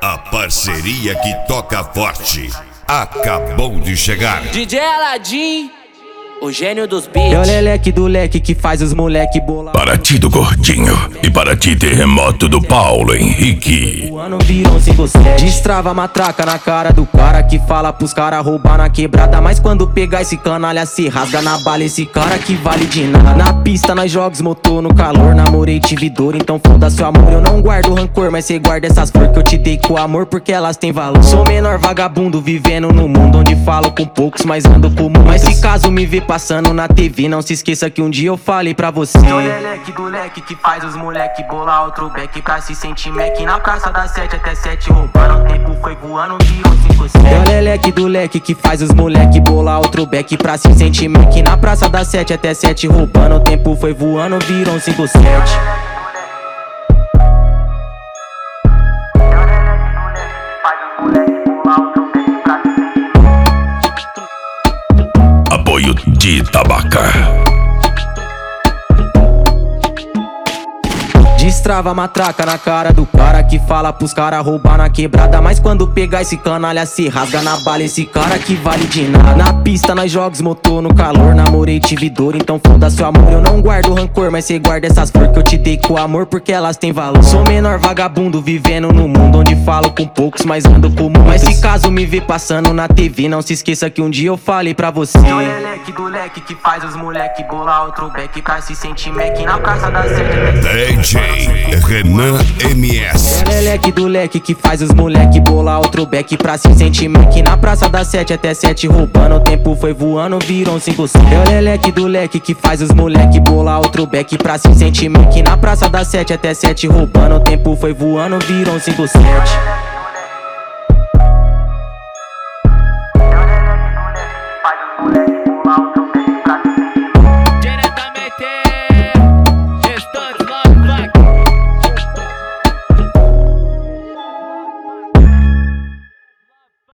A parceria que toca forte acabou de chegar. DJ Aladim, o gênio dos É o beats. leleque do leque que faz os moleque bolar. Para ti do Gordinho e para ti Terremoto do Paulo Henrique. O ano virou 57. Destrava a matraca na cara do cara que fala pros cara roubar na quebrada. Mas quando pegar esse canalha se rasga na bala. Esse cara que vale de nada. Na pista nós jogos motor no calor. Namorei tive dor, então foda-se o amor. Eu não guardo rancor, mas cê guarda essas flores que eu te dei com amor, porque elas têm valor. Sou menor vagabundo vivendo no mundo onde falo com poucos, mas ando com muitos. Mas se caso me vê passando na TV, não se esqueça que um dia eu falei pra você. É o leleque do leque que faz os moleque bolar outro back pra se sentir Mac. Na praça das 7 até 7 roubando, o tempo foi voando, virou 5-7. É o leleque do leque que faz os moleque bolar outro back pra se sentir Mac. Na praça das 7 até 7 roubando, o tempo foi voando, virou 5-7. Apoio de Tabaca. Destrava a matraca na cara do cara que fala pros cara roubar na quebrada. Mas quando pegar esse canalha se rasga na bala. Esse cara que vale de nada. Na pista nós jogos motor no calor. Namorei tive dor, então foda-se o amor. Eu não guardo rancor, mas cê guarda essas flores que eu te dei com amor, porque elas têm valor. Sou menor vagabundo vivendo no mundo onde falo com poucos, mas ando com muitos. Mas se caso me vê passando na TV, não se esqueça que um dia eu falei pra você. É o leleque do leque que faz os moleque bolar outro back pra se sentir Mac. Na praça das 7 até 7. DJ Renan MS. É o leleque do leque que faz os moleque bolar outro back pra se sentir Mac. Na praça das 7 até 7 roubando, o tempo foi voando, virou 5-7. É o leleque do leque que faz os moleque bolar outro back pra se sentir Mac. Na praça das 7 até 7 roubando, o tempo foi voando, virou 5-7.